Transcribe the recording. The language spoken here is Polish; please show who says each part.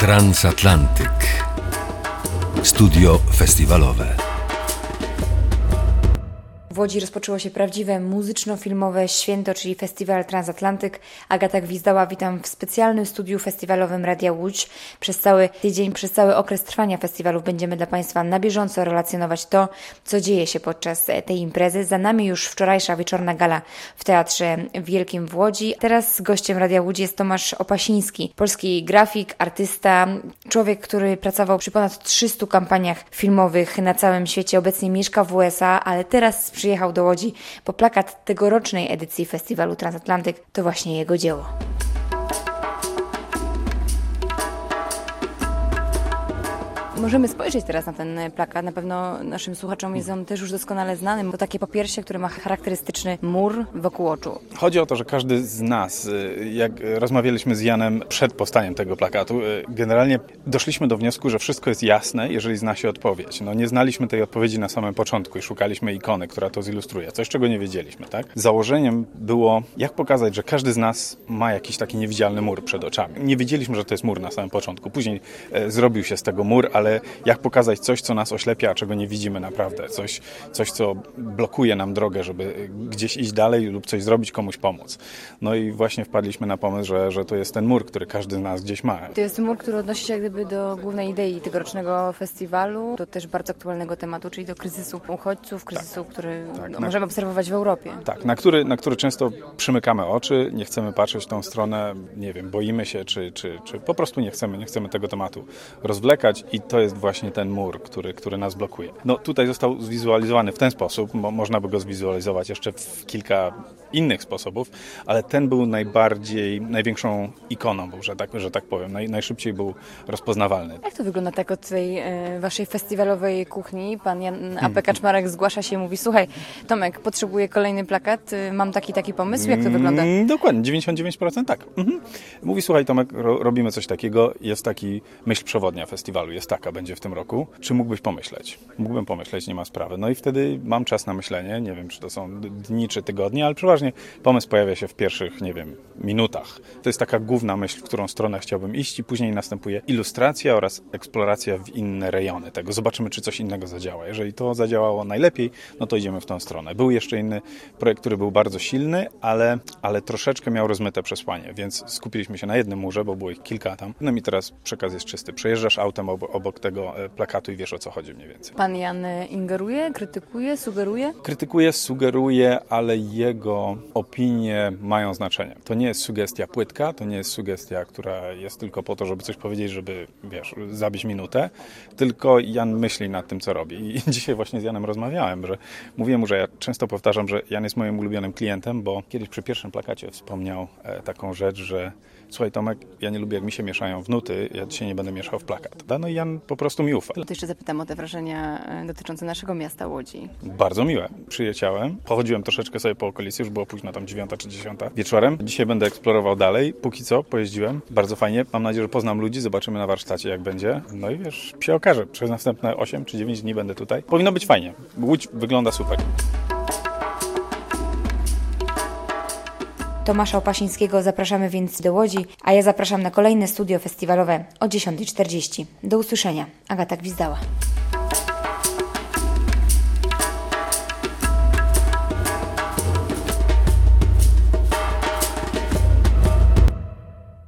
Speaker 1: Transatlantyk. Studio festiwalowe.
Speaker 2: W Łodzi rozpoczęło się prawdziwe muzyczno-filmowe święto, czyli Festiwal Transatlantyk. Agata Gwizdała, witam w specjalnym studiu festiwalowym Radia Łódź. Przez cały tydzień, przez cały okres trwania festiwalu będziemy dla Państwa na bieżąco relacjonować to, co dzieje się podczas tej imprezy. Za nami już wczorajsza wieczorna gala w Teatrze Wielkim w Łodzi. Teraz gościem Radia Łódź jest Tomasz Opasiński, polski grafik, artysta, człowiek, który pracował przy ponad 300 kampaniach filmowych na całym świecie. Obecnie mieszka w USA, ale teraz przyjechał do Łodzi, bo plakat tegorocznej edycji Festiwalu Transatlantyk to właśnie jego dzieło. Możemy spojrzeć teraz na ten plakat. Na pewno naszym słuchaczom jest on też już doskonale znany. To takie popiersie, które ma charakterystyczny mur wokół oczu.
Speaker 3: Chodzi o to, że każdy z nas, jak rozmawialiśmy z Janem przed powstaniem tego plakatu, generalnie doszliśmy do wniosku, że wszystko jest jasne, jeżeli zna się odpowiedź. Nie znaliśmy tej odpowiedzi na samym początku i szukaliśmy ikony, która to zilustruje. Coś, czego nie wiedzieliśmy, tak? Założeniem było, jak pokazać, że każdy z nas ma jakiś taki niewidzialny mur przed oczami. Nie wiedzieliśmy, że to jest mur na samym początku. Później zrobił się z tego mur, ale jak pokazać coś, co nas oślepia, a czego nie widzimy naprawdę. Coś, co blokuje nam drogę, żeby gdzieś iść dalej lub coś zrobić, komuś pomóc. No i właśnie wpadliśmy na pomysł, że to jest ten mur, który każdy z nas gdzieś ma.
Speaker 2: To jest mur, który odnosi się jak gdyby do głównej idei tegorocznego festiwalu, do też bardzo aktualnego tematu, czyli do kryzysu uchodźców, kryzysu, który możemy obserwować w Europie.
Speaker 3: Tak, na który często przymykamy oczy, nie chcemy patrzeć w tą stronę, nie wiem, boimy się, czy po prostu nie chcemy tego tematu rozwlekać i to jest właśnie ten mur, który nas blokuje. Tutaj został zwizualizowany w ten sposób, można by go zwizualizować jeszcze w kilka innych sposobów, ale ten był największą ikoną, że tak powiem, najszybciej był rozpoznawalny.
Speaker 2: Jak to wygląda tak od tej waszej festiwalowej kuchni? Pan Jan A.P. Kaczmarek zgłasza się i mówi: słuchaj, Tomek, potrzebuję kolejny plakat, mam taki pomysł, jak to wygląda?
Speaker 3: Dokładnie, 99% tak. Mówi: słuchaj, Tomek, robimy coś takiego, jest taki myśl przewodnia festiwalu, jest taka, będzie w tym roku. Czy mógłbyś pomyśleć? Mógłbym pomyśleć, nie ma sprawy. I wtedy mam czas na myślenie, nie wiem, czy to są dni, czy tygodnie, ale przeważnie pomysł pojawia się w pierwszych, nie wiem, minutach. To jest taka główna myśl, w którą stronę chciałbym iść i później następuje ilustracja oraz eksploracja w inne rejony tego. Zobaczymy, czy coś innego zadziała. Jeżeli to zadziałało najlepiej, to idziemy w tą stronę. Był jeszcze inny projekt, który był bardzo silny, ale troszeczkę miał rozmyte przesłanie, więc skupiliśmy się na jednym murze, bo było ich kilka tam. I teraz przekaz jest czysty. Przejeżdżasz autem obok tego plakatu i wiesz, o co chodzi mniej więcej.
Speaker 2: Pan Jan ingeruje, krytykuje, sugeruje?
Speaker 3: Krytykuje, sugeruje, ale jego opinie mają znaczenie. To nie jest sugestia płytka, to nie jest sugestia, która jest tylko po to, żeby coś powiedzieć, żeby, zabić minutę, tylko Jan myśli nad tym, co robi. I dzisiaj właśnie z Janem rozmawiałem, że mówiłem mu, że ja często powtarzam, że Jan jest moim ulubionym klientem, bo kiedyś przy pierwszym plakacie wspomniał taką rzecz, że słuchaj, Tomek, ja nie lubię, jak mi się mieszają w nuty, ja dzisiaj nie będę mieszał w plakat. I Jan po prostu mi ufa.
Speaker 2: To jeszcze zapytam o te wrażenia dotyczące naszego miasta Łodzi.
Speaker 3: Bardzo miłe. Przyjechałem, pochodziłem troszeczkę sobie po okolicy, już było późno, tam 9 czy 10 wieczorem. Dzisiaj będę eksplorował dalej. Póki co pojeździłem. Bardzo fajnie. Mam nadzieję, że poznam ludzi, zobaczymy na warsztacie, jak będzie. I się okaże. Przez następne 8 czy 9 dni będę tutaj. Powinno być fajnie. Łódź wygląda super.
Speaker 2: Tomasza Opasińskiego zapraszamy więc do Łodzi, a ja zapraszam na kolejne studio festiwalowe o 10:40. Do usłyszenia. Agata Gwizdała.